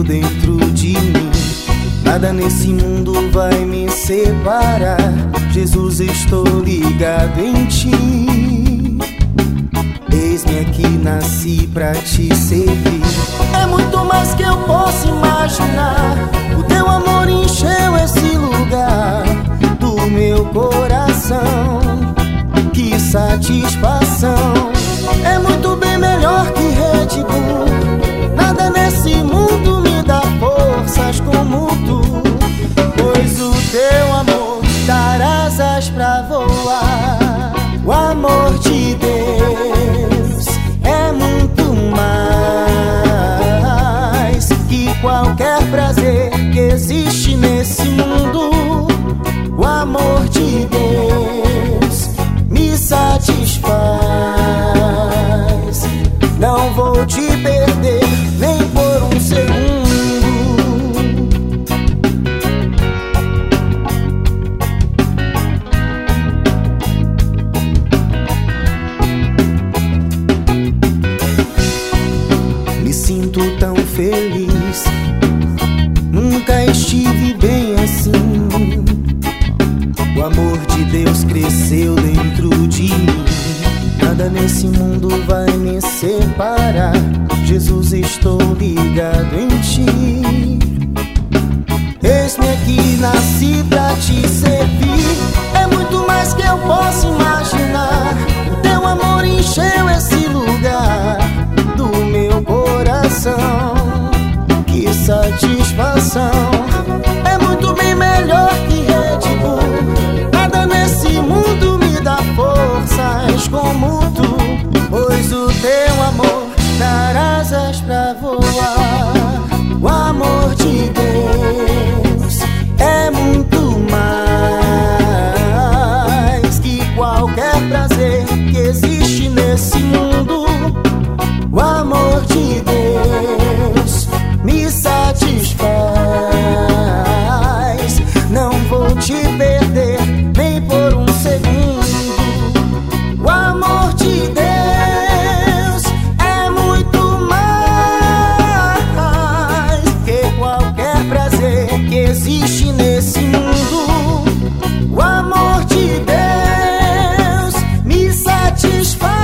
cresceu dentro de mim. Nada nesse mundo vai me separar. Jesus, estou ligado em ti. Eis-me aqui, nasci pra te servir. É muito mais que eu posso imaginar. O teu amor encheu esse lugar do meu coração. Que satisfação! É muito bem melhor que Red Bull. Nada nesse mundo me dá forças como tu. Pois o teu amor dá asas pra voar. O amor de Deus é muito mais que qualquer prazer que existe nesse mundo. O amor de Deus me satisfaz. Não vou te perder nem por um segundo. Me sinto tão feliz. Nunca estive bem assim. O amor de Deus cresceu dentro de mim. Nada nesse mundo vai me separar. Jesus, estou ligado em ti. Eis-me aqui, nasci pra te servir. É muito mais que eu posso imaginar. O teu amor encheu esse lugar do meu coração. Que satisfação! É muito bem melhor que Red Bull. Nada nesse mundo me dá forças como tu. Pois o teu amor dá asas pra voar. O amor de Deus é muito mais que qualquer prazer que existe nesse mundo. O amor de Deus me satisfaz. Não vou te perder nem por um segundo. O amor de Deus é muito mais que qualquer prazer que existe nesse mundo. O amor de Deus me satisfaz.